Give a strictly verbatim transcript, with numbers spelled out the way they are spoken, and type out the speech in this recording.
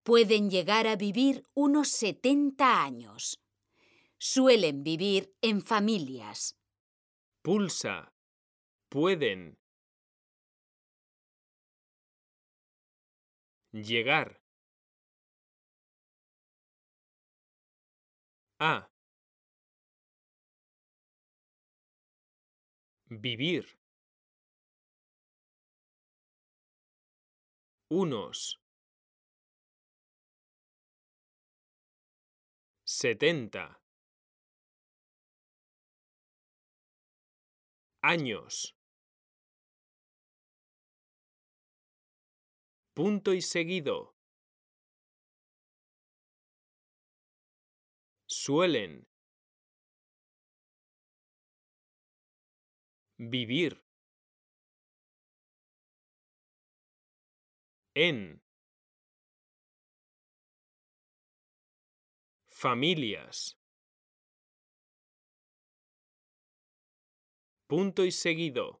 Pueden llegar a vivir unos setenta años. Suelen vivir en familias. Pulsa. Pueden. Llegar. A. Vivir. Unos. Setenta. Años. Punto y seguido. Suelen. Vivir. En. Familias. Punto y seguido.